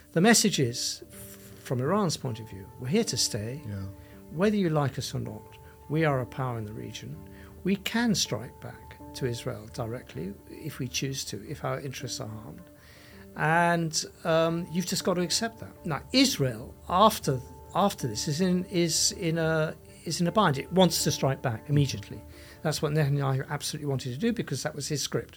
The message is, from Iran's point of view, we're here to stay. Yeah. Whether you like us or not, we are a power in the region. We can strike back to Israel directly if we choose to, if our interests are harmed. And you've just got to accept that. Now, Israel, after this, is in a bind. It wants to strike back immediately. That's what Netanyahu absolutely wanted to do, because that was his script.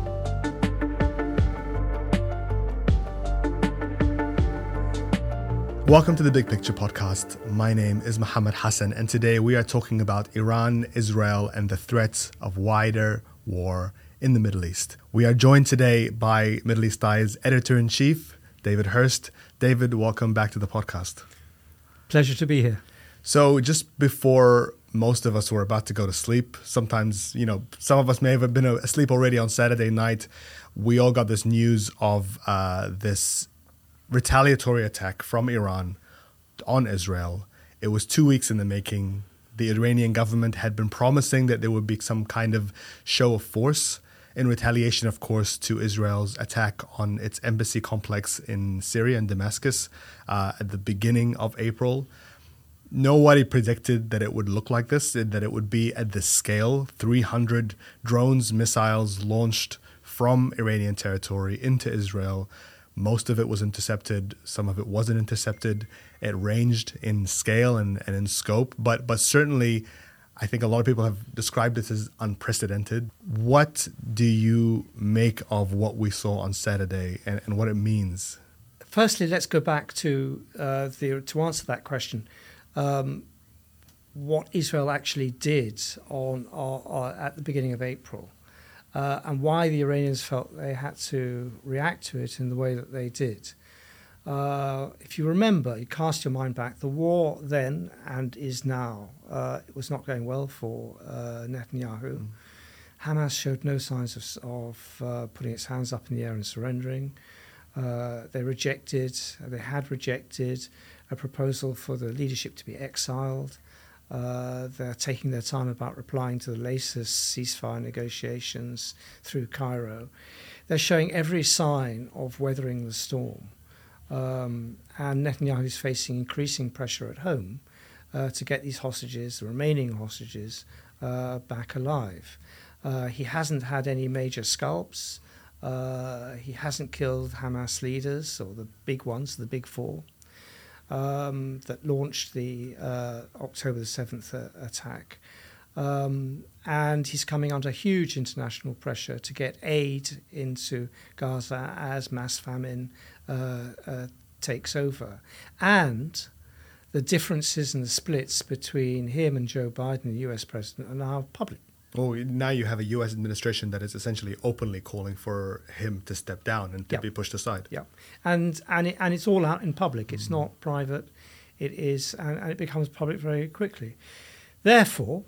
Welcome to the Big Picture Podcast. My name is Mohammed Hassan, and today we are talking about Iran, Israel, and the threats of wider war in the Middle East. We are joined today by Middle East Eye's Editor-in-Chief, David Hurst. David, welcome back to the podcast. Pleasure to be here. So just before most of us were about to go to sleep, sometimes, some of us may have been asleep already on Saturday night, we all got this news of this retaliatory attack from Iran on Israel. It was 2 weeks in the making. The Iranian government had been promising that there would be some kind of show of force in retaliation, of course, to Israel's attack on its embassy complex in Syria and Damascus at the beginning of April. Nobody predicted that it would look like this, that it would be at this scale. 300 drones, missiles launched from Iranian territory into Israel. Most of it was intercepted. Some of it wasn't intercepted. It ranged in scale and in scope. But certainly, I think a lot of people have described this as unprecedented. What do you make of what we saw on Saturday and what it means? Firstly, let's go back to answer that question. What Israel actually did at the beginning of April. And why the Iranians felt they had to react to it in the way that they did. If you remember, you cast your mind back, the war then and is now, it was not going well for Netanyahu. Hamas showed no signs of putting its hands up in the air and surrendering. They had rejected a proposal for the leadership to be exiled. They're taking their time about replying to the latest ceasefire negotiations through Cairo. They're showing every sign of weathering the storm. And Netanyahu is facing increasing pressure at home to get these hostages, the remaining hostages, back alive. He hasn't had any major scalps. He hasn't killed Hamas leaders, or the big ones, the big four. That launched the October the 7th attack. And he's coming under huge international pressure to get aid into Gaza as mass famine takes over. And the differences and the splits between him and Joe Biden, the US president, are now public. Oh, now you have a U.S. administration that is essentially openly calling for him to step down and to be pushed aside. Yeah, and it's all out in public. It's not private. It is, and it becomes public very quickly. Therefore,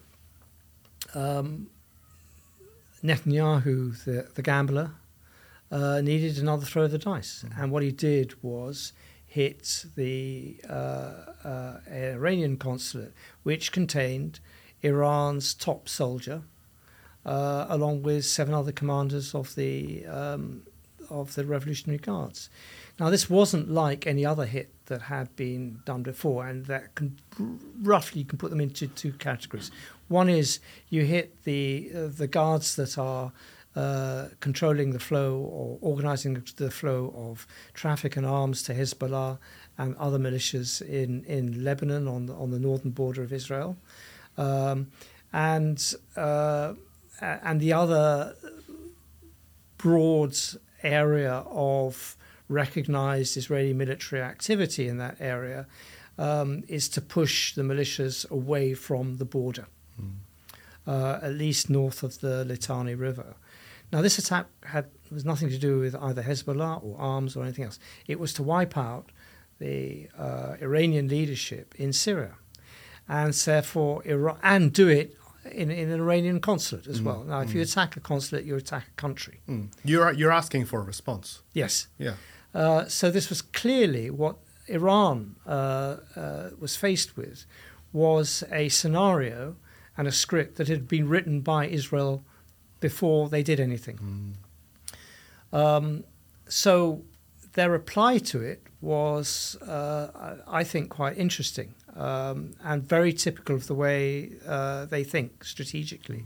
Netanyahu, the gambler, needed another throw of the dice. And what he did was hit the Iranian consulate, which contained Iran's top soldier, along with 7 other commanders of the Revolutionary Guards. Now, this wasn't like any other hit that had been done before, and that you can put them into 2 categories. One is you hit the guards that are controlling the flow or organising the flow of traffic and arms to Hezbollah and other militias in Lebanon on the northern border of Israel. And the other broad area of recognized Israeli military activity in that area is to push the militias away from the border, at least north of the Litani River. Now, this attack was nothing to do with either Hezbollah or arms or anything else. It was to wipe out the Iranian leadership in Syria. And therefore, and do it in an Iranian consulate as well. Now, if you attack a consulate, you attack a country. You're asking for a response. Yes. Yeah. So this was clearly what Iran was faced with, was a scenario and a script that had been written by Israel before they did anything. So their reply to it was, I think, quite interesting and very typical of the way they think strategically.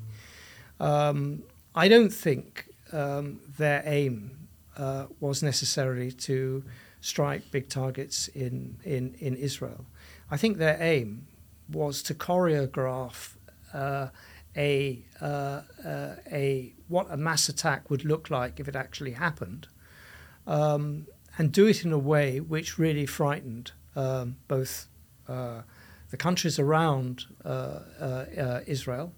I don't think their aim was necessarily to strike big targets in Israel. I think their aim was to choreograph what a mass attack would look like if it actually happened, and do it in a way which really frightened both the countries around Israel,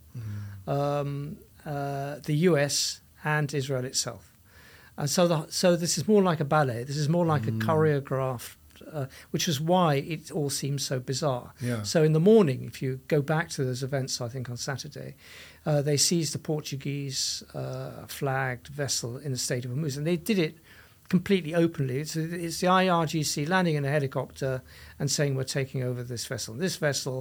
the US, and Israel itself. And so this is more like a ballet. This is more like a choreographed, which is why it all seems so bizarre. Yeah. So in the morning, if you go back to those events, I think on Saturday, they seized a Portuguese flagged vessel in the Strait of Hormuz, and they did it completely openly. It's the IRGC landing in a helicopter and saying, we're taking over this vessel. This vessel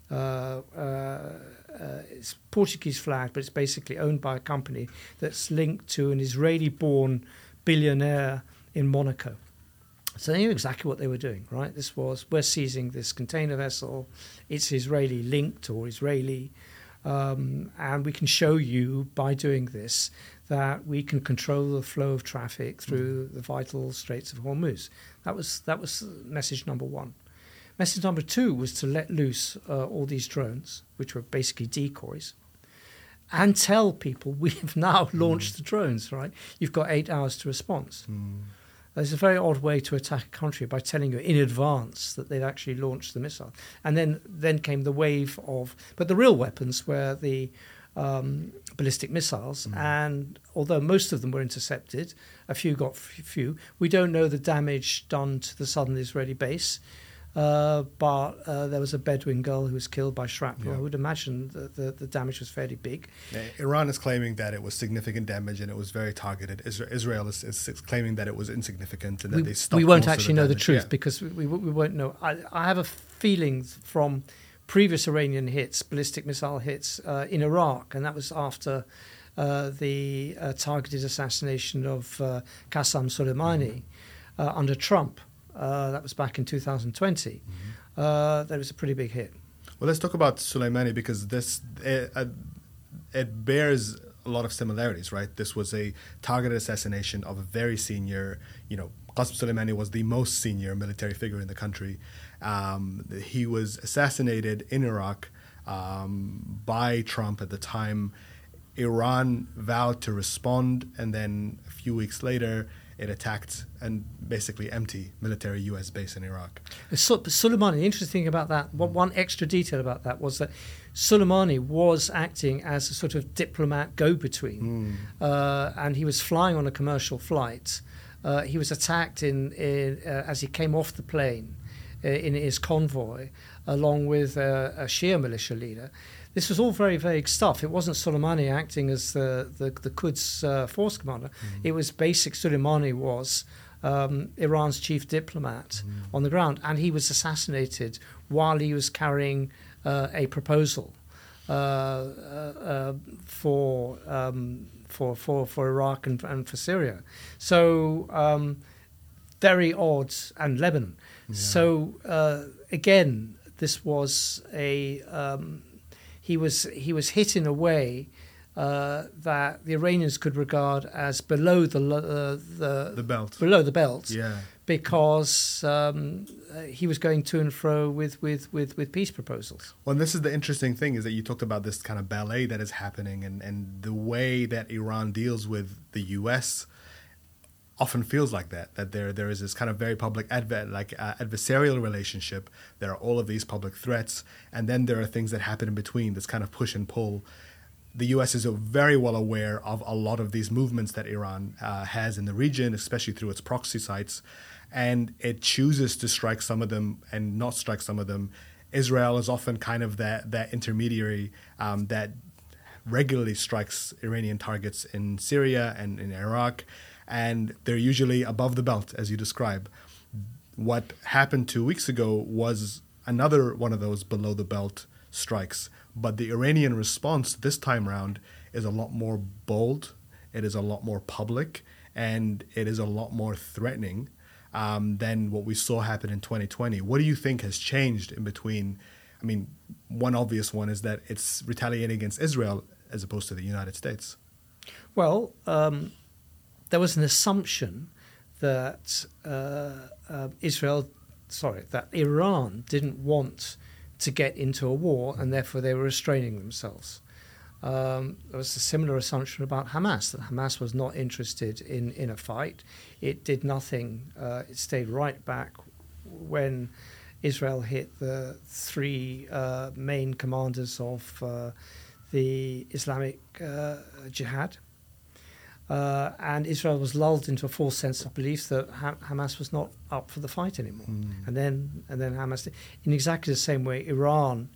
is Portuguese flagged, but it's basically owned by a company that's linked to an Israeli-born billionaire in Monaco. So they knew exactly what they were doing, right? We're seizing this container vessel. It's Israeli linked or Israeli. And we can show you by doing this that we can control the flow of traffic through the vital Straits of Hormuz. That was message number one. Message number two was to let loose all these drones, which were basically decoys, and tell people we have now launched the drones, right? You've got 8 hours to respond. It's a very odd way to attack a country, by telling you in advance that they've actually launched the missile. And then came the wave of... But the real weapons were the ballistic missiles. And although most of them were intercepted, a few got few. We don't know the damage done to the southern Israeli base. But there was a Bedouin girl who was killed by shrapnel. I would imagine the damage was fairly big. Iran is claiming that it was significant damage and it was very targeted. Israel is claiming that it was insignificant and that they stopped. We won't most actually of the know the damage. truth because we won't know. I have a feeling from previous Iranian hits, ballistic missile hits in Iraq, and that was after the targeted assassination of Qasem Soleimani under Trump. That was back in 2020. That was a pretty big hit. Well, let's talk about Soleimani because it bears a lot of similarities, right? This was a targeted assassination of a very senior, Qasem Soleimani was the most senior military figure in the country. He was assassinated in Iraq by Trump at the time. Iran vowed to respond, and then a few weeks later, it attacked and basically empty military U.S. base in Iraq. Soleimani, the interesting thing about that, one extra detail about that was that Soleimani was acting as a sort of diplomat go-between, and he was flying on a commercial flight. He was attacked as he came off the plane in his convoy, along with a Shia militia leader. This was all very vague stuff. It wasn't Soleimani acting as the Quds force commander. It was basic. Soleimani was Iran's chief diplomat on the ground, and he was assassinated while he was carrying a proposal for Iraq and for Syria. So very odd, and Lebanon. Yeah. So again, this was a he was hit in a way that the Iranians could regard as below the belt. Below the belt, yeah, because he was going to and fro with peace proposals. Well, this is the interesting thing, is that you talked about this kind of ballet that is happening, and the way that Iran deals with the U.S. often feels like that there is this kind of very public adversarial relationship. There are all of these public threats, and then there are things that happen in between, this kind of push and pull. The U.S. is very well aware of a lot of these movements that Iran has in the region, especially through its proxy sites, and it chooses to strike some of them and not strike some of them. Israel is often kind of that intermediary that regularly strikes Iranian targets in Syria and in Iraq, and they're usually above the belt, as you describe. What happened 2 weeks ago was another one of those below-the-belt strikes, but the Iranian response this time around is a lot more bold, it is a lot more public, and it is a lot more threatening. than what we saw happen in 2020. What do you think has changed in between? I mean, one obvious one is that it's retaliating against Israel as opposed to the United States. Well, there was an assumption that that Iran didn't want to get into a war, and therefore they were restraining themselves. There was a similar assumption about Hamas, that Hamas was not interested in a fight. It did nothing. It stayed right back when Israel hit the three main commanders of the Islamic Jihad. And Israel was lulled into a false sense of belief that Hamas was not up for the fight anymore. And then Hamas did. In exactly the same way, Iran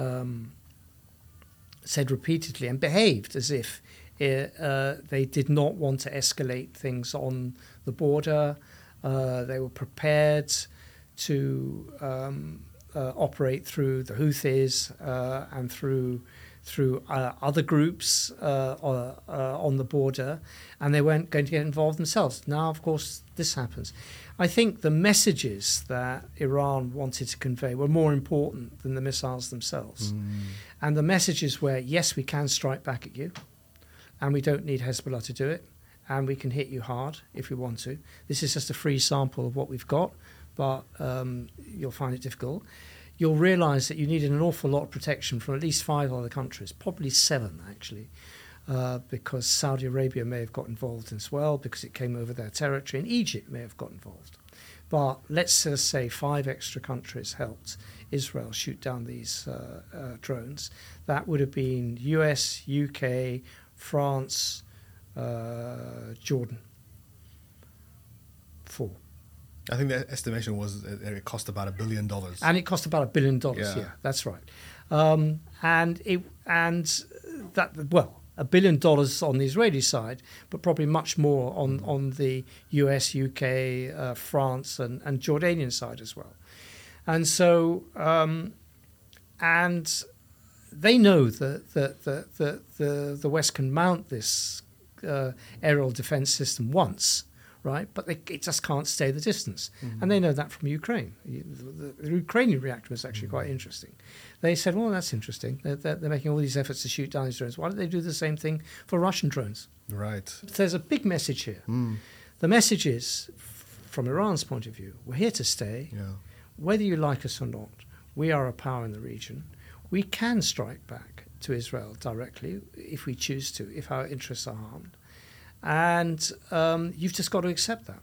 said repeatedly and behaved as if they did not want to escalate things on the border. They were prepared to operate through the Houthis and through other groups on the border, and they weren't going to get involved themselves. Now, of course, this happens. I think the messages that Iran wanted to convey were more important than the missiles themselves. And the messages were, yes, we can strike back at you, and we don't need Hezbollah to do it, and we can hit you hard if we want to. This is just a free sample of what we've got, but you'll find it difficult. You'll realise that you needed an awful lot of protection from at least 5 other countries, probably 7 actually, because Saudi Arabia may have got involved as well because it came over their territory, and Egypt may have got involved. But let's just say 5 extra countries helped Israel shoot down these drones. That would have been US, UK, France, Jordan. 4. I think the estimation was that it cost about $1 billion. And it cost about $1 billion. Yeah, that's right. $1 billion on the Israeli side, but probably much more on the US, UK, France, and Jordanian side as well. And so, and they know that the West can mount this aerial defense system once. Right, but it just can't stay the distance. And they know that from Ukraine. The Ukrainian reactor was actually quite interesting. They said, well, that's interesting. They're making all these efforts to shoot down these drones. Why don't they do the same thing for Russian drones? Right. So there's a big message here. The message is, from Iran's point of view, we're here to stay. Yeah. Whether you like us or not, we are a power in the region. We can strike back to Israel directly if we choose to, if our interests are harmed. And you've just got to accept that.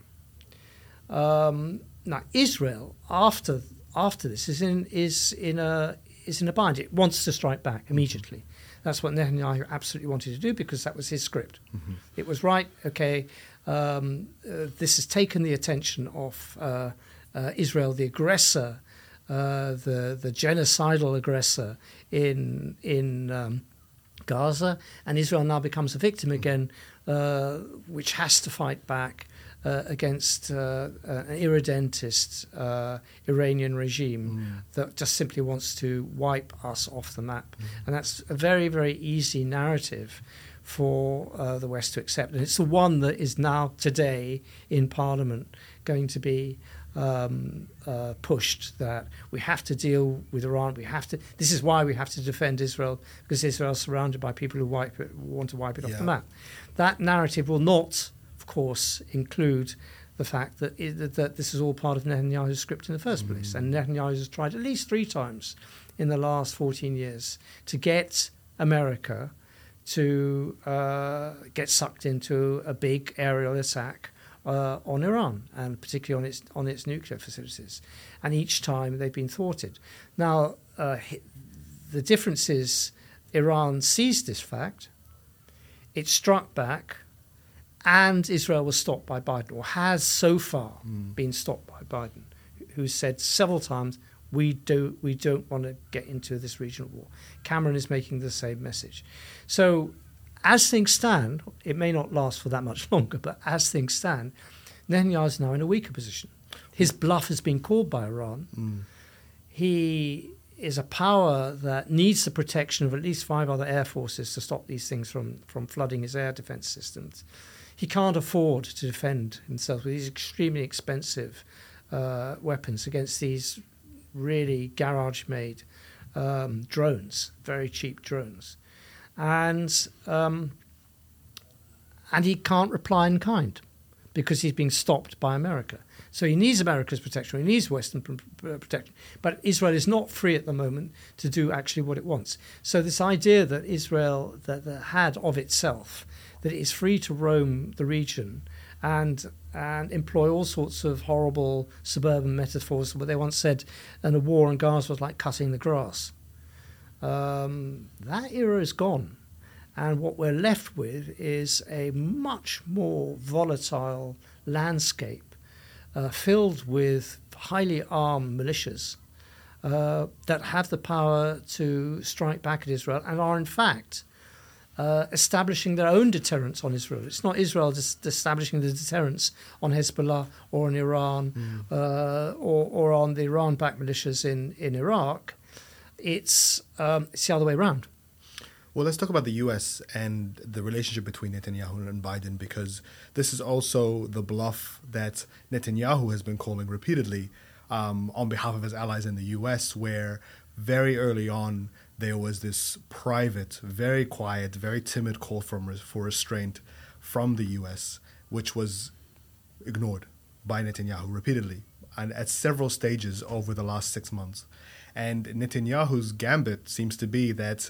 Now, Israel, after this, is in a bind. It wants to strike back immediately. That's what Netanyahu absolutely wanted to do because that was his script. It was right. Okay, this has taken the attention of Israel, the aggressor, the genocidal aggressor in Gaza, and Israel now becomes a victim again, which has to fight back against an irredentist Iranian regime that just simply wants to wipe us off the map. And that's a very, very easy narrative for the West to accept. And it's the one that is now today in Parliament going to be pushed, that we have to deal with Iran. This is why we have to defend Israel, because Israel is surrounded by people who want to wipe it off the map. That narrative will not, of course, include the fact that this is all part of Netanyahu's script in the first place. And Netanyahu has tried at least 3 times in the last 14 years to get America to get sucked into a big aerial attack on Iran, and particularly on its nuclear facilities. And each time they've been thwarted. Now, the difference is Iran seized this fact, it struck back, and Israel was stopped by Biden, or has so far been stopped by Biden, who said several times, we don't want to get into this regional war. Cameron is making the same message. So as things stand, it may not last for that much longer, but as things stand, Netanyahu is now in a weaker position. His bluff has been called by Iran. He is a power that needs the protection of at least 5 other air forces to stop these things from flooding his air defense systems. he can't afford to defend himself with these extremely expensive weapons against these really garage-made drones, very cheap drones, and he can't reply in kind because he's being stopped by America. So he needs America's protection, he needs Western protection, but Israel is not free at the moment to do actually what it wants. So this idea that Israel that had of itself, that it is free to roam the region and employ all sorts of horrible suburban metaphors, what they once said, and a war in Gaza was like cutting the grass. That era is gone. And what we're left with is a much more volatile landscape filled with highly armed militias that have the power to strike back at Israel and are, in fact, establishing their own deterrence on Israel. It's not Israel just establishing the deterrence on Hezbollah or on Iran or on the Iran-backed militias in Iraq. It's the other way around. Well, let's talk about the U.S. and the relationship between Netanyahu and Biden, because this is also the bluff that Netanyahu has been calling repeatedly on behalf of his allies in the U.S., where very early on there was this private, very quiet, very timid call for restraint from the U.S., which was ignored by Netanyahu repeatedly and at several stages over the last 6 months. And Netanyahu's gambit seems to be that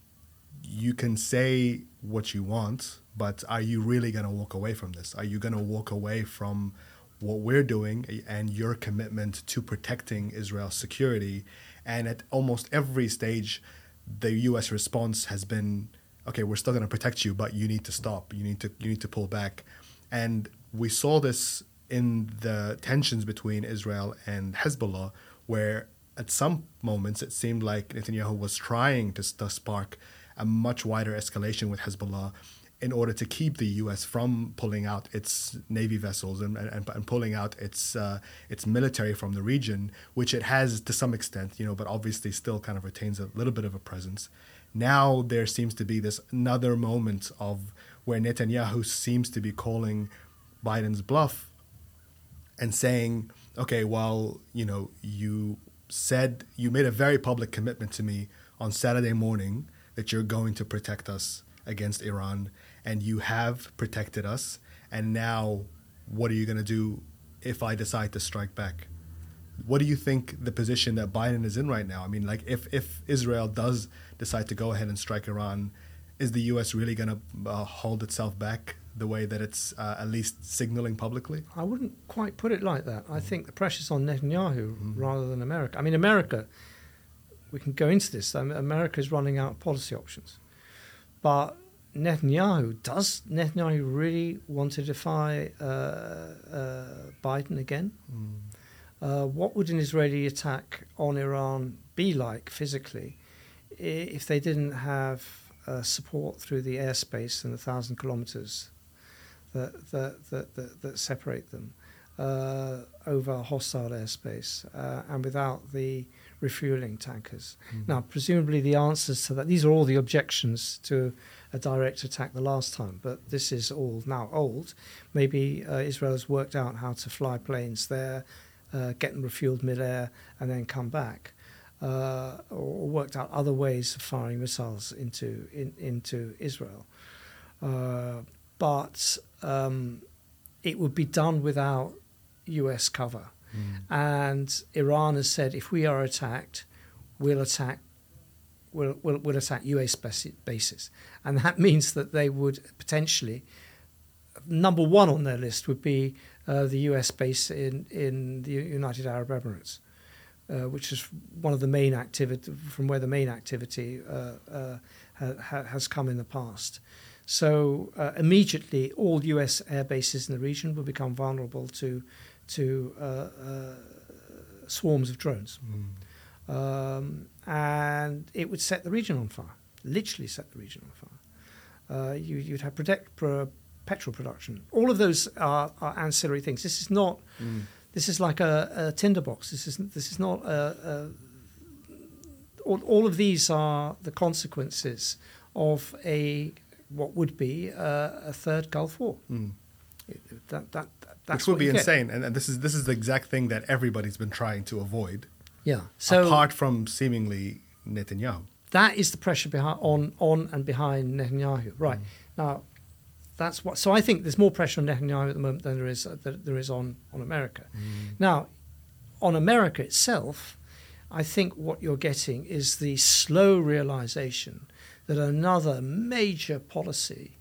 you can say what you want, but are you really going to walk away from this? Are you going to walk away from what we're doing and your commitment to protecting Israel's security? And at almost every stage, the U.S. response has been, okay, we're still going to protect you, but you need to stop. You need to pull back. And we saw this in the tensions between Israel and Hezbollah, where at some moments it seemed like Netanyahu was trying to spark a much wider escalation with Hezbollah in order to keep the U.S. from pulling out its Navy vessels and pulling out its military from the region, which it has to some extent, but obviously still kind of retains a little bit of a presence. Now there seems to be this another moment of where Netanyahu seems to be calling Biden's bluff and saying, okay, well, you said you made a very public commitment to me on Saturday morning that you're going to protect us against Iran, and you have protected us, and now what are you going to do if I decide to strike back? What do you think the position that Biden is in right now? I mean, like if Israel does decide to go ahead and strike Iran, is the U.S. really going to hold itself back the way that it's at least signaling publicly? I wouldn't quite put it like that. I think the pressure's on Netanyahu rather than America. I mean, America, we can go into this. America is running out of policy options. But does Netanyahu really want to defy Biden again? What would an Israeli attack on Iran be like physically if they didn't have support through the airspace and the 1,000 kilometers that separate them over hostile airspace and without the refueling tankers? Now, presumably the answers to that, these are all the objections to a direct attack the last time, but this is all now old. Maybe Israel has worked out how to fly planes there, get them refueled mid-air, and then come back, or worked out other ways of firing missiles into Israel. But it would be done without US cover. And Iran has said, if we are attacked, we'll attack US bases. And that means that they would potentially, number one on their list would be the US base in the United Arab Emirates, which is one of the main activity, from where the main activity has come in the past. So immediately all US air bases in the region will become vulnerable to swarms of drones. And it would set the region on fire, literally set the region on fire. You'd have petrol production. All of those are ancillary things. This is not. This is like a tinderbox. This is not all of these are the consequences of what would be a third Gulf War. That's which would what be you get. insane. And this is the exact thing that everybody's been trying to avoid. Yeah. So apart from seemingly Netanyahu. that is the pressure on and behind Netanyahu. Right. Now, that's what. So I think there's more pressure on Netanyahu at the moment than there is on America. Now, on America itself, I think what you're getting is the slow realization that another major policy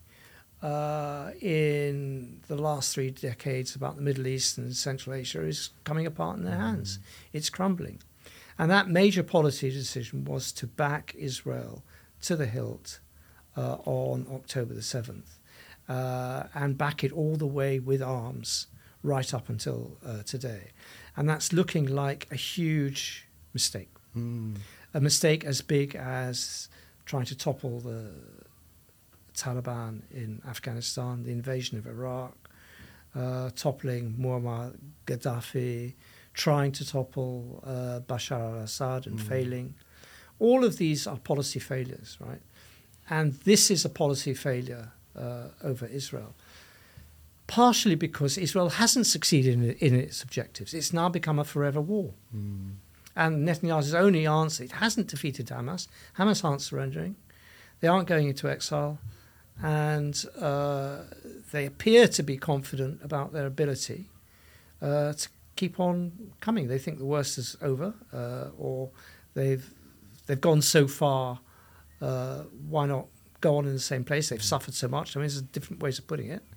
in the last 3 decades about the Middle East and Central Asia is coming apart in their hands. It's crumbling. And that major policy decision was to back Israel to the hilt on October the 7th and back it all the way with arms right up until today. And that's looking like a huge mistake. A mistake as big as trying to topple the Taliban in Afghanistan, the invasion of Iraq, toppling Muammar Gaddafi, trying to topple Bashar al-Assad and failing. All of these are policy failures, right? And this is a policy failure over Israel, partially because Israel hasn't succeeded in its objectives. It's now become a forever war. And Netanyahu's only answer, it hasn't defeated Hamas. Hamas aren't surrendering. They aren't going into exile. And they appear to be confident about their ability to keep on coming. They think the worst is over, or they've gone so far. Why not go on in the same place? They've suffered so much. I mean, there's different ways of putting it.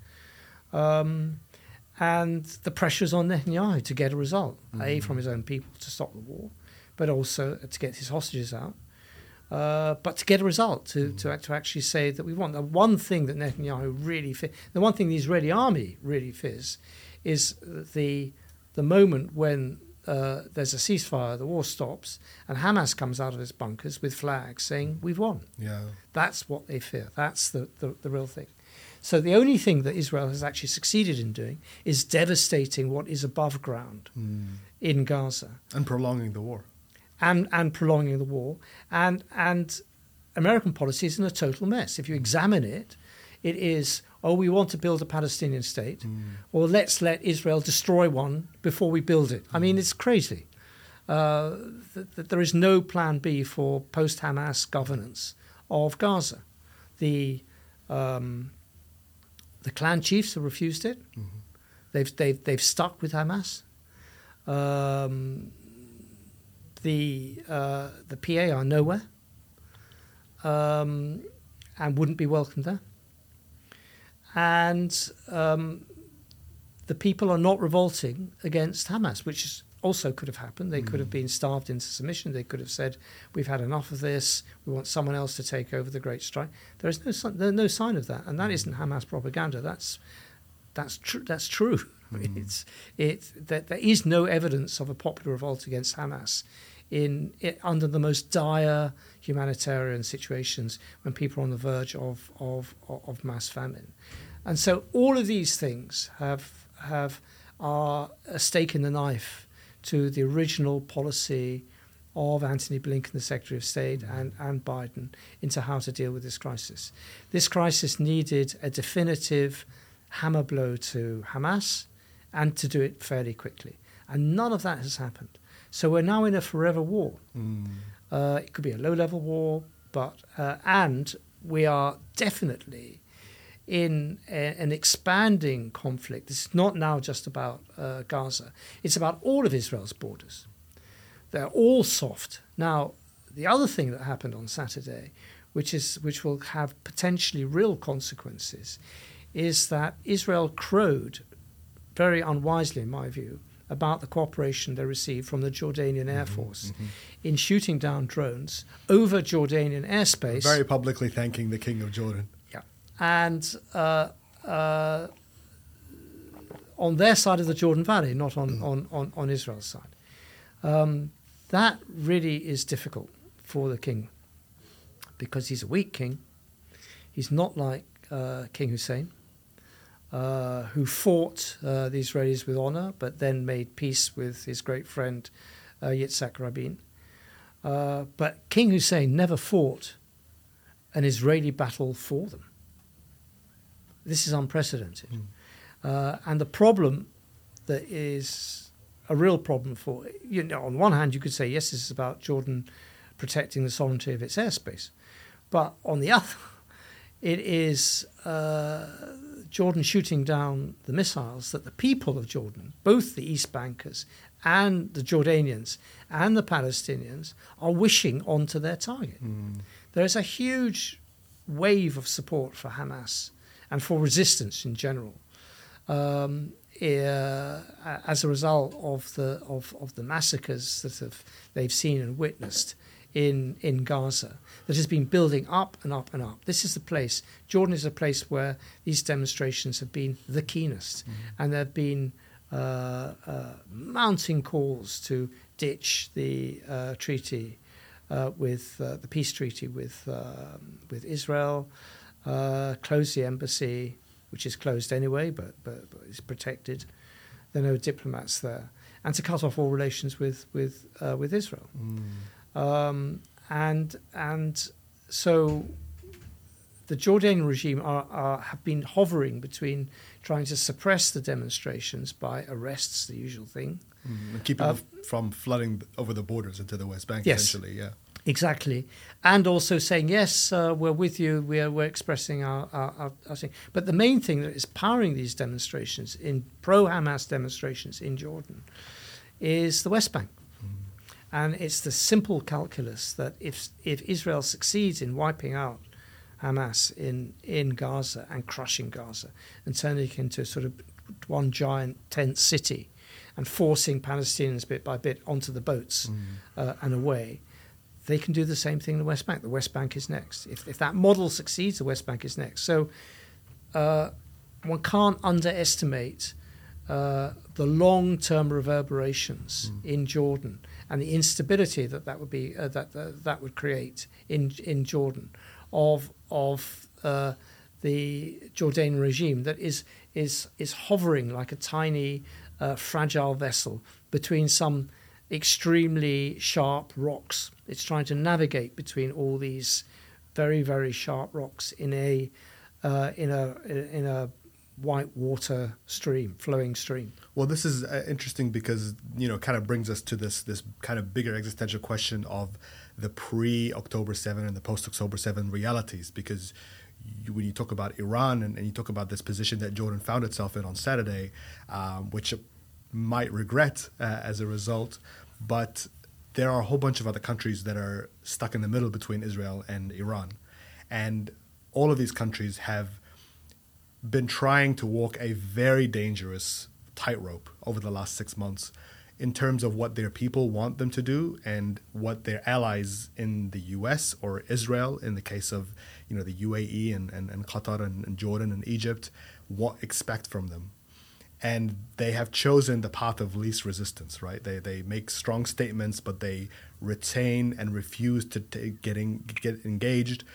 And the pressure's on Netanyahu to get a result, A, from his own people to stop the war, but also to get his hostages out. But to get a result, to actually say that we want. The one thing that Netanyahu really the one thing the Israeli army really fears is the moment when there's a ceasefire, the war stops, and Hamas comes out of its bunkers with flags saying, we've won. Yeah. That's what they fear. That's the real thing. So the only thing that Israel has actually succeeded in doing is devastating what is above ground in Gaza. And prolonging the war. And prolonging the war. And American policy is in a total mess. If you examine it, it is, we want to build a Palestinian state, or let's let Israel destroy one before we build it. I mean, it's crazy. There is no plan B for post-Hamas governance of Gaza. The clan chiefs have refused it. They've stuck with Hamas. The PA are nowhere and wouldn't be welcomed there. And the people are not revolting against Hamas, which also could have happened. They could have been starved into submission. They could have said, we've had enough of this. We want someone else to take over the Great Strike. There's no sign of that. And that isn't Hamas propaganda. That's true. There is no evidence of a popular revolt against Hamas under the most dire humanitarian situations when people are on the verge of mass famine. And so all of these things are a stake in the knife to the original policy of Antony Blinken, the Secretary of State, and Biden into how to deal with this crisis. This crisis needed a definitive hammer blow to Hamas and to do it fairly quickly. And none of that has happened. So we're now in a forever war. It could be a low-level war, and we are definitely in an expanding conflict. This is not now just about Gaza. It's about all of Israel's borders. They're all soft. Now, the other thing that happened on Saturday, which will have potentially real consequences, is that Israel crowed, very unwisely in my view, about the cooperation they received from the Jordanian Air Force in shooting down drones over Jordanian airspace. Very publicly thanking the King of Jordan. Yeah. And on their side of the Jordan Valley, not on Israel's side. That really is difficult for the king because he's a weak king. He's not like King Hussein, who fought the Israelis with honor, but then made peace with his great friend Yitzhak Rabin. But King Hussein never fought an Israeli battle for them. This is unprecedented. And the problem that is a real problem for, on one hand, you could say, yes, this is about Jordan protecting the sovereignty of its airspace. But on the other, it is Jordan shooting down the missiles that the people of Jordan, both the East Bankers and the Jordanians and the Palestinians, are wishing onto their target. There is a huge wave of support for Hamas and for resistance in general, as a result of the massacres that they've seen and witnessed in Gaza, that has been building up and up and up. This is the place. Jordan is a place where these demonstrations have been the keenest, and there have been mounting calls to ditch the treaty with the peace treaty with Israel, close the embassy, which is closed anyway, but is protected. There are no diplomats there, and to cut off all relations with Israel. And so the Jordanian regime have been hovering between trying to suppress the demonstrations by arrests, the usual thing. And keep them from flooding over the borders into the West Bank, yes, essentially, yeah. Exactly. And also saying, yes, we're with you, we're expressing our thing. But the main thing that is powering these demonstrations, in pro-Hamas demonstrations in Jordan, is the West Bank. And it's the simple calculus that if Israel succeeds in wiping out Hamas in Gaza and crushing Gaza and turning it into sort of one giant tent city and forcing Palestinians bit by bit onto the boats and away, they can do the same thing in the West Bank. The West Bank is next. If that model succeeds, the West Bank is next. So one can't underestimate the long-term reverberations in Jordan and the instability that would be that would create in Jordan of the Jordanian regime that is hovering like a tiny fragile vessel between some extremely sharp rocks. It's trying to navigate between all these very, very sharp rocks in a white water stream, flowing stream. Well, this is interesting because, kind of brings us to this kind of bigger existential question of the pre-October 7 and the post-October 7 realities. Because when you talk about Iran and you talk about this position that Jordan found itself in on Saturday, which it might regret as a result, but there are a whole bunch of other countries that are stuck in the middle between Israel and Iran. And all of these countries have been trying to walk a very dangerous tightrope over the last 6 months in terms of what their people want them to do and what their allies in the US or Israel, in the case of the UAE and Qatar and Jordan and Egypt, expect from them. And they have chosen the path of least resistance, right? They make strong statements, but they retain and refuse to get engaged,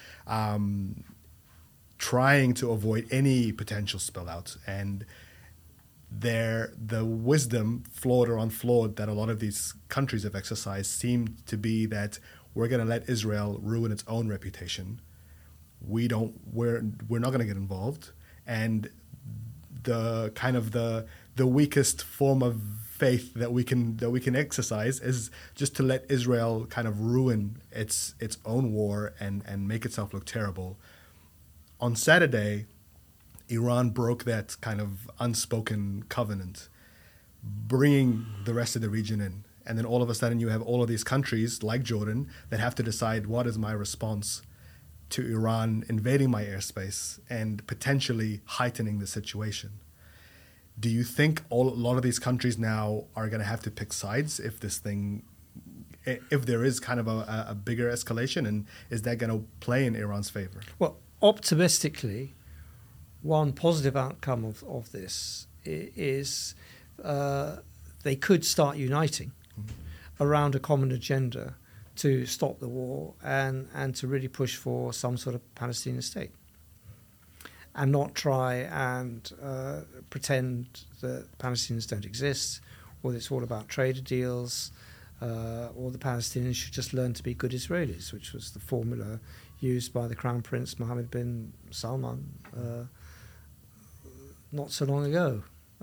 trying to avoid any potential spillout. And the wisdom, flawed or unflawed, that a lot of these countries have exercised seem to be that we're going to let Israel ruin its own reputation. We're not going to get involved. And the kind of the weakest form of faith that we can exercise is just to let Israel kind of ruin its own war and make itself look terrible. On Saturday, Iran broke that kind of unspoken covenant, bringing the rest of the region in. And then all of a sudden you have all of these countries like Jordan that have to decide, what is my response to Iran invading my airspace and potentially heightening the situation? Do you think a lot of these countries now are going to have to pick sides if there is kind of a bigger escalation, and is that going to play in Iran's favor? Well, optimistically, one positive outcome of this is they could start uniting around a common agenda to stop the war and to really push for some sort of Palestinian state, and not try and pretend that Palestinians don't exist, or that it's all about trade deals, or the Palestinians should just learn to be good Israelis, which was the formula used by the Crown Prince Mohammed bin Salman not so long ago.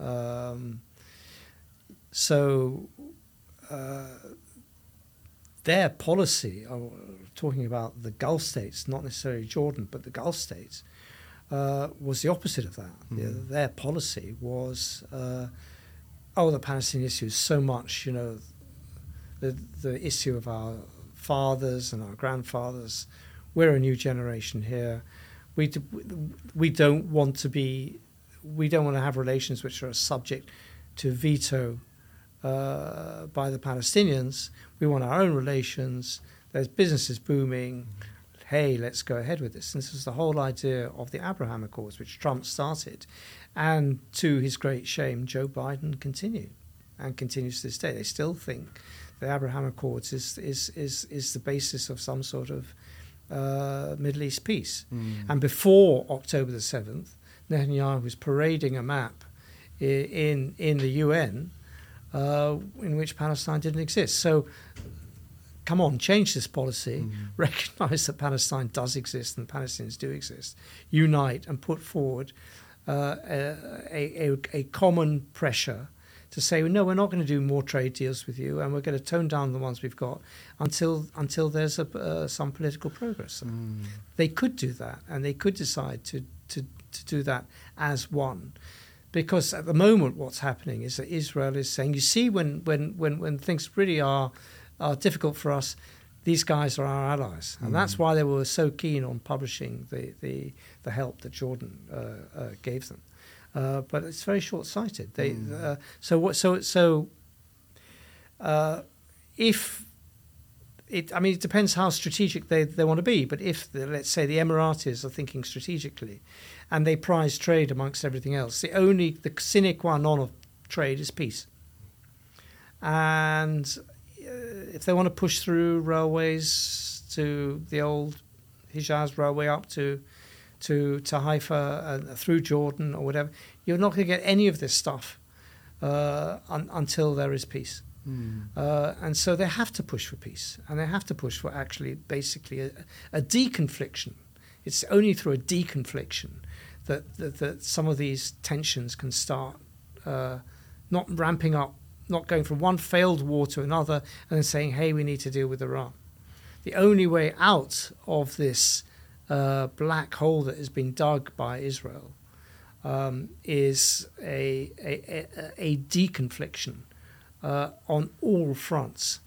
So their policy, talking about the Gulf states, not necessarily Jordan, but the Gulf states, was the opposite of that. Their policy was, the Palestinian issue is so much, the issue of our fathers and our grandfathers. We're a new generation here. We don't want to have relations which are subject to veto by the Palestinians. We want our own relations. There's businesses booming. Hey, let's go ahead with this. And this was the whole idea of the Abraham Accords, which Trump started. And to his great shame, Joe Biden continued and continues to this day. They still think the Abraham Accords is the basis of some sort of Middle East peace. And before October the 7th, Netanyahu was parading a map in the UN in which Palestine didn't exist. So come on, change this policy, recognize that Palestine does exist and Palestinians do exist, unite and put forward a common pressure to say, no, we're not going to do more trade deals with you, and we're going to tone down the ones we've got until there's some political progress. They could do that, and they could decide to do that as one. Because at the moment what's happening is that Israel is saying, you see, when things really are difficult for us, these guys are our allies. And that's why they were so keen on publishing the help that Jordan gave them. But it's very short-sighted. It depends how strategic they want to be. But if, let's say, the Emiratis are thinking strategically and they prize trade amongst everything else, the sine qua non of trade is peace. And if they want to push through railways to the old Hijaz railway up to Haifa through Jordan or whatever, you're not going to get any of this stuff until there is peace. And so they have to push for peace, and they have to push for actually basically a deconfliction. It's only through a deconfliction that some of these tensions can start not ramping up, not going from one failed war to another and then saying, hey, we need to deal with Iran. The only way out of this black hole that has been dug by Israel is a deconfliction on all fronts.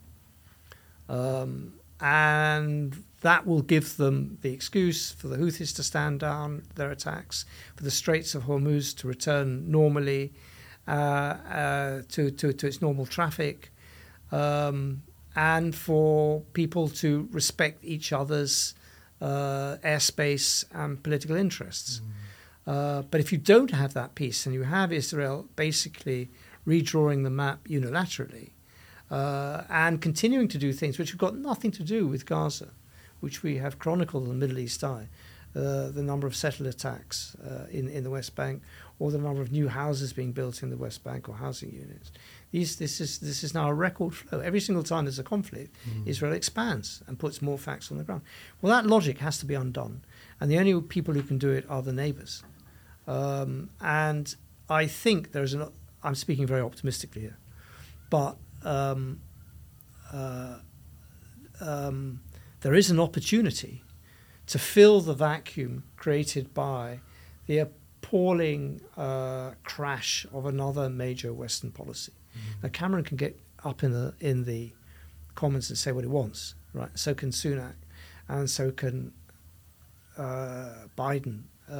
And that will give them the excuse for the Houthis to stand down their attacks, for the Straits of Hormuz to return normally to its normal traffic, and for people to respect each other's airspace and political interests. But if you don't have that peace and you have Israel basically redrawing the map unilaterally and continuing to do things which have got nothing to do with Gaza, which we have chronicled in the Middle East Eye, the number of settler attacks in the West Bank, or the number of new houses being built in the West Bank or housing units. This is now a record flow. Every single time there's a conflict, Israel expands and puts more facts on the ground. Well, that logic has to be undone, and the only people who can do it are the neighbours. And I think I'm speaking very optimistically here, but there is an opportunity to fill the vacuum created by the appalling crash of another major Western policy. Now, Cameron can get up in the Commons and say what he wants, right? So can Sunak, and so can Biden,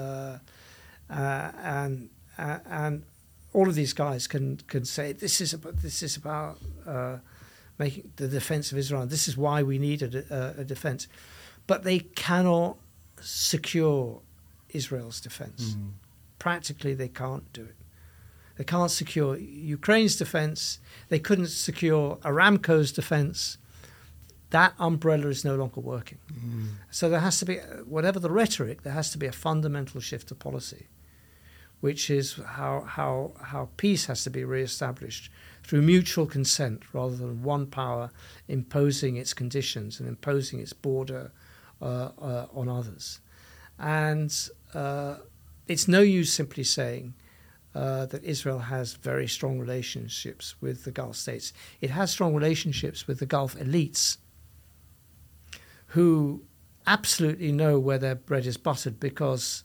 and all of these guys can say this is about making the defense of Israel. This is why we need a defense, but they cannot secure Israel's defense. Practically, they can't do it. They can't secure Ukraine's defense. They couldn't secure Aramco's defense. That umbrella is no longer working. So there has to be, whatever the rhetoric, there has to be a fundamental shift of policy, which is how peace has to be reestablished through mutual consent rather than one power imposing its conditions and imposing its border on others. And it's no use simply saying that Israel has very strong relationships with the Gulf states. It has strong relationships with the Gulf elites who absolutely know where their bread is buttered, because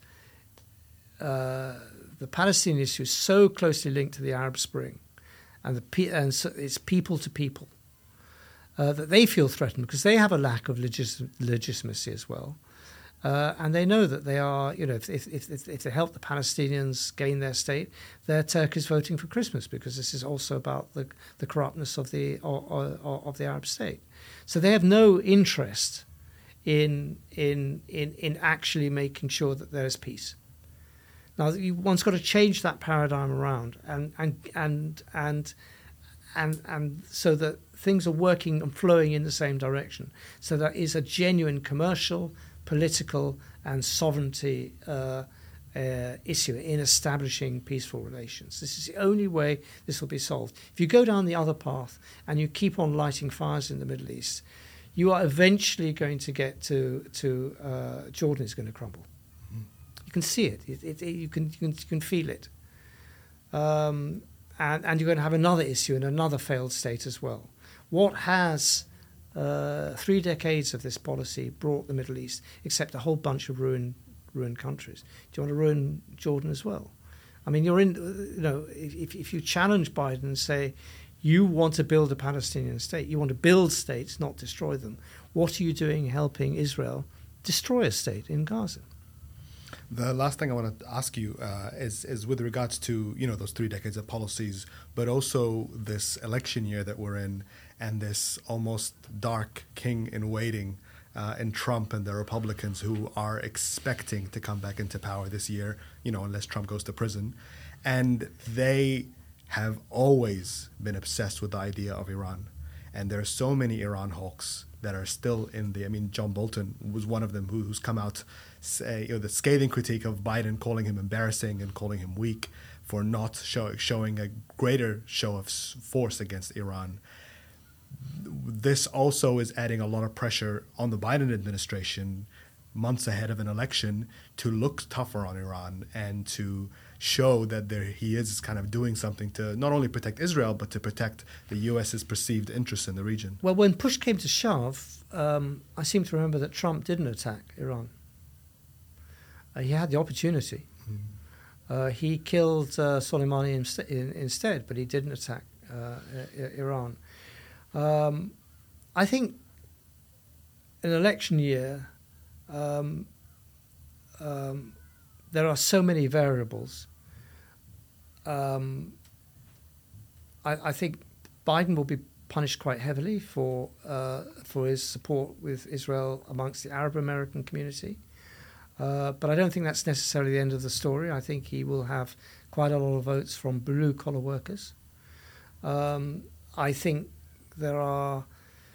the Palestinian issue is so closely linked to the Arab Spring, and so it's people to people, that they feel threatened because they have a lack of legitimacy as well. And they know that they are, if they help the Palestinians gain their state, their Turk is voting for Christmas, because this is also about the corruptness of the Arab state. So they have no interest in actually making sure that there is peace. Now, one's got to change that paradigm around, and so that things are working and flowing in the same direction. So that is a genuine commercial, political, and sovereignty issue in establishing peaceful relations. This is the only way this will be solved. If you go down the other path and you keep on lighting fires in the Middle East, you are eventually going to get to Jordan is going to crumble. You can see it. You can feel it. And you're going to have another issue in another failed state as well. What has 3 decades of this policy brought the Middle East, except a whole bunch of ruined countries? Do you want to ruin Jordan as well? I mean, if you challenge Biden and say you want to build a Palestinian state, you want to build states, not destroy them, what are you doing helping Israel destroy a state in Gaza? The last thing I want to ask you is with regards to those 3 decades of policies, but also this election year that we're in, and this almost dark king in waiting in Trump and the Republicans, who are expecting to come back into power this year, unless Trump goes to prison, and they have always been obsessed with the idea of Iran, and there are so many Iran hawks that are still in the. I mean, John Bolton was one of them who's come out. The scathing critique of Biden, calling him embarrassing and calling him weak for not showing a greater show of force against Iran. This also is adding a lot of pressure on the Biden administration months ahead of an election to look tougher on Iran and to show that he is kind of doing something to not only protect Israel, but to protect the U.S.'s perceived interests in the region. Well, when push came to shove, I seem to remember that Trump didn't attack Iran. He had the opportunity. He killed Soleimani instead, but he didn't attack Iran. I think an election year, there are so many variables. I think Biden will be punished quite heavily for his support with Israel amongst the Arab American community. But I don't think that's necessarily the end of the story. I think he will have quite a lot of votes from blue-collar workers. I think there are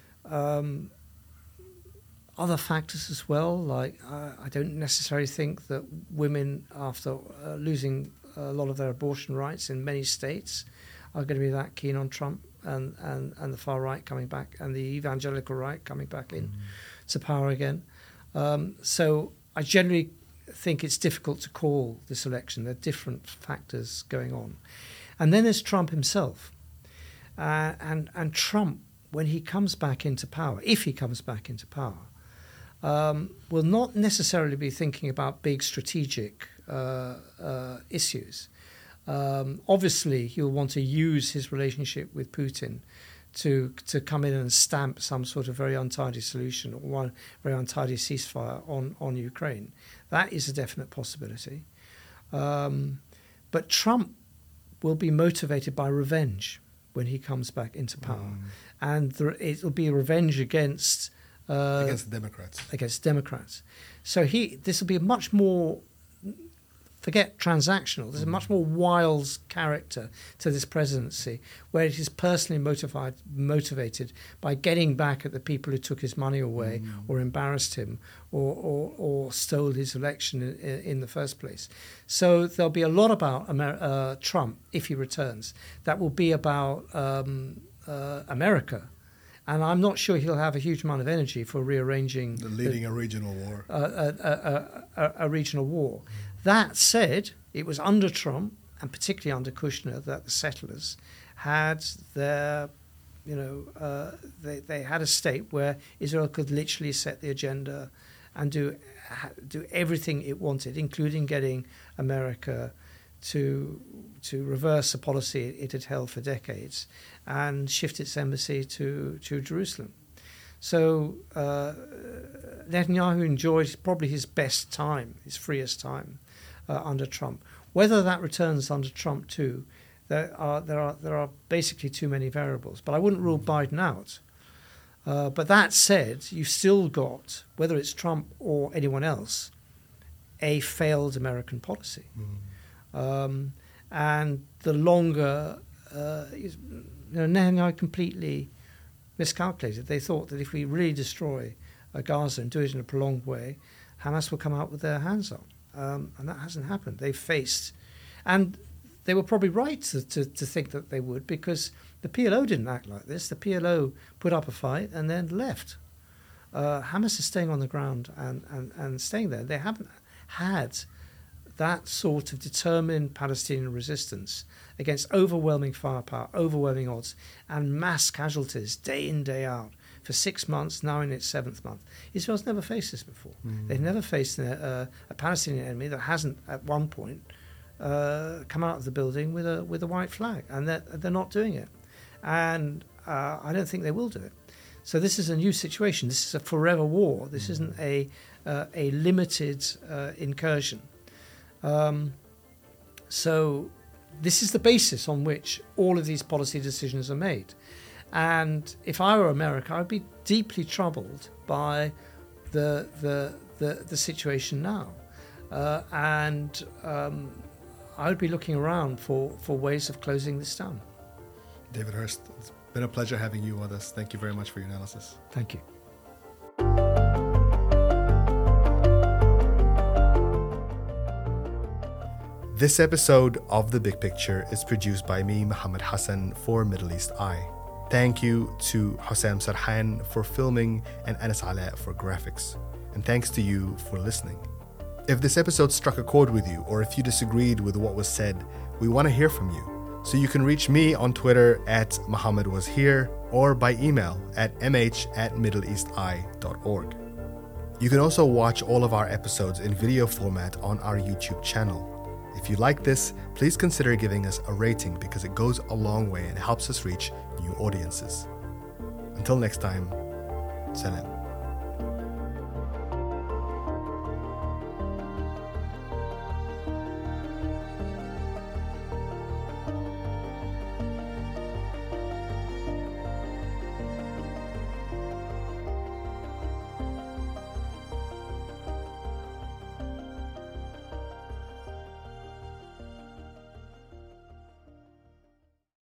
other factors as well. Like I don't necessarily think that women, after losing a lot of their abortion rights in many states, are going to be that keen on Trump and the far right coming back and the evangelical right coming back in to power again. So I generally think it's difficult to call this election. There are different factors going on. And then there's Trump himself. And Trump, when he comes back into power, if he comes back into power, will not necessarily be thinking about big strategic issues. Obviously, he'll want to use his relationship with Putin to come in and stamp some sort of very untidy solution or one very untidy ceasefire on Ukraine. That is a definite possibility. But Trump will be motivated by revenge when he comes back into power. And it'll be revenge against Democrats. Against Democrats. So this will be a much more, forget transactional, there's a much more wild character to this presidency, where it is personally motivated by getting back at the people who took his money away or embarrassed him or stole his election in the first place. So there'll be a lot about Trump, if he returns, that will be about America And I'm not sure he'll have a huge amount of energy for rearranging... Leading a regional war. A regional war. That said, it was under Trump, and particularly under Kushner, that the settlers had their... they had a state where Israel could literally set the agenda and do everything it wanted, including getting America to reverse a policy it had held for decades and shift its embassy to Jerusalem. So Netanyahu enjoyed probably his best time, his freest time under Trump. Whether that returns under Trump too, there are basically too many variables. But I wouldn't rule Biden out. But that said, you've still got, whether it's Trump or anyone else, a failed American policy. And the longer, Netanyahu completely miscalculated. They thought that if we really destroy Gaza and do it in a prolonged way, Hamas will come out with their hands up. And that hasn't happened. They've faced... And they were probably right to think that they would, because the PLO didn't act like this. The PLO put up a fight and then left. Hamas is staying on the ground and staying there. They haven't had that sort of determined Palestinian resistance against overwhelming firepower, overwhelming odds, and mass casualties day in, day out for 6 months, now in its 7th month. Israel's never faced this before. They've never faced a Palestinian enemy that hasn't, at one point, come out of the building with a white flag, and they're not doing it. And I don't think they will do it. So this is a new situation. This is a forever war. This isn't a limited incursion. So this is the basis on which all of these policy decisions are made. And if I were America, I'd be deeply troubled by the situation now. And I would be looking around for ways of closing this down. David Hurst, it's been a pleasure having you with us. Thank you very much for your analysis. Thank you. This episode of The Big Picture is produced by me, Mohammed Hassan, for Middle East Eye. Thank you to Hossam Sarhan for filming and Anas Ala for graphics. And thanks to you for listening. If this episode struck a chord with you, or if you disagreed with what was said, we want to hear from you. So you can reach me on Twitter at Mohammed Was Here, or by email at mh@middleeasteye.org. You can also watch all of our episodes in video format on our YouTube channel. If you like this, please consider giving us a rating, because it goes a long way and helps us reach new audiences. Until next time, salam.